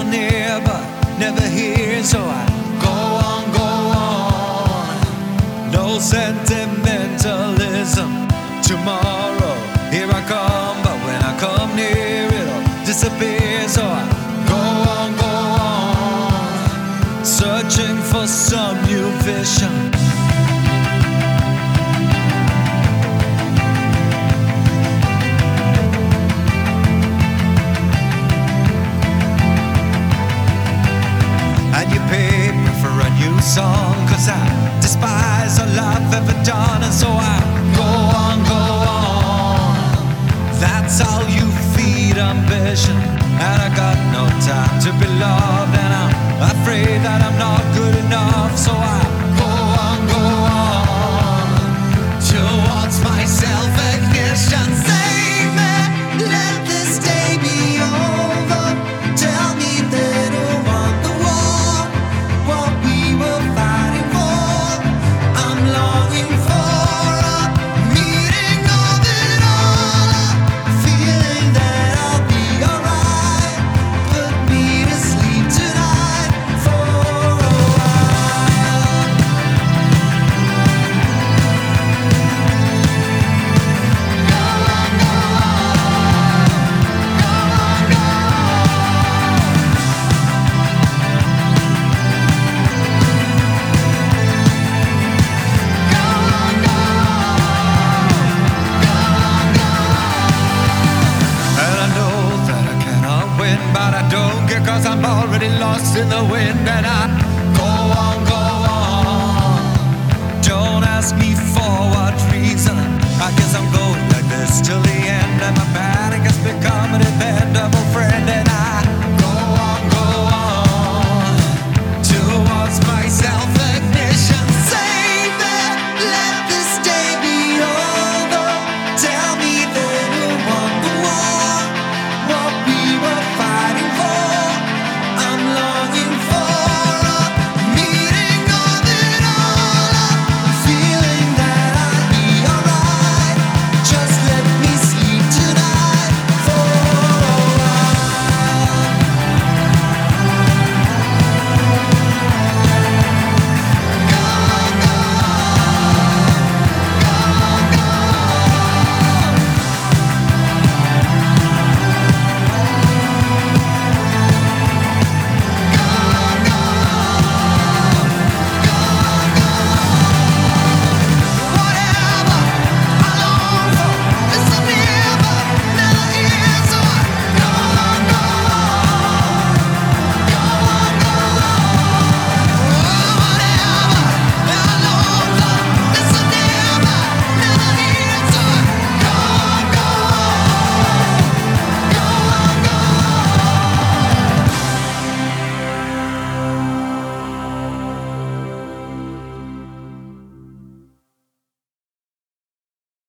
so near but never here, so I go on. No sentimentalism. Tomorrow, here I come, but when I come near, it'll disappear, so I go on, searching for some new vision. And you pay me for a new song, 'cause I despise all I've ever done, and so I go on. That's how you feed ambition, and I got no time to be loved, and I'm afraid that I'm not good enough, so I go on towards my self-ignition. Save me, let this day be over. Tell me that I won the war, what we were fighting for. I'm longing for a meeting of it all, feeling that I'll be alright. Put me to sleep tonight for a while. Go on, go on, go on, go on. Go on, go on, go on. And I know that I cannot win, but I don't care, 'cause I'm already lost in the wind, and I go on. Don't ask me for what reason. I guess I'm going like this till the end, and my panic has become a dependable friend, and I